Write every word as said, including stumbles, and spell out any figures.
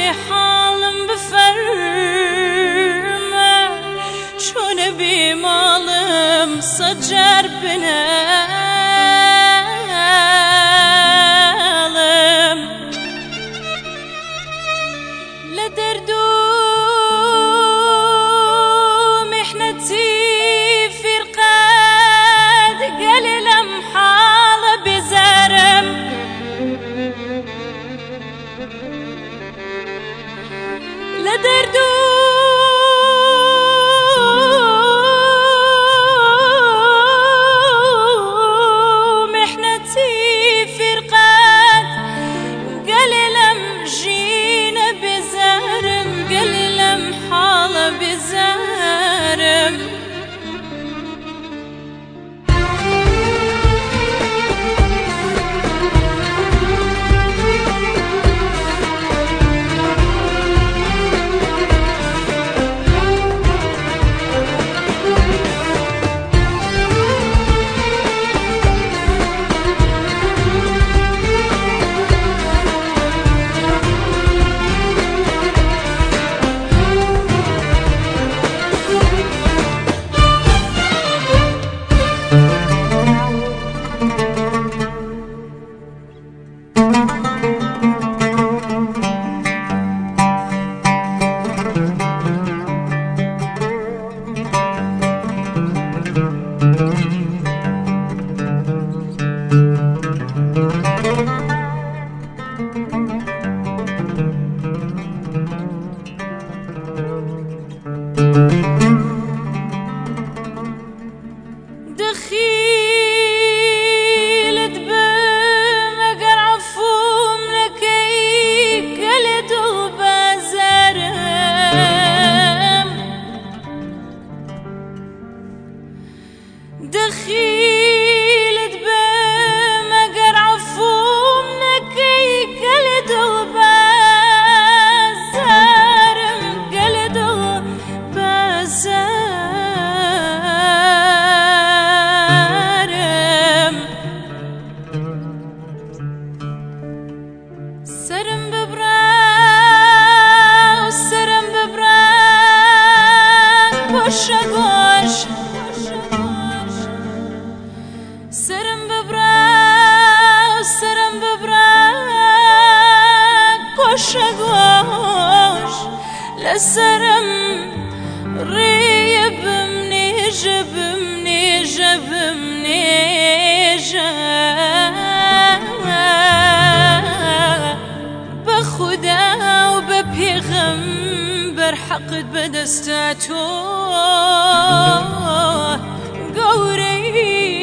حالم بفرمه چون بیمالم سجر بنالم لدردو لدردو محنتي فرقات قليلم جينا بزارم قليلم حالة بزارم دخيلت بمقر عفوم لكي قلت وبازرم دخيلت بمقر عفوم لكي قلت وبازرم قلت وبازرم سرم ببران سرم ببران گوشه گوش سرم ببران سرم ببران گوشه گوش لسرم ریه بمنیجه بمنیجه بمنیجه بخدا وببيغمبر حقد بدستاتو قوري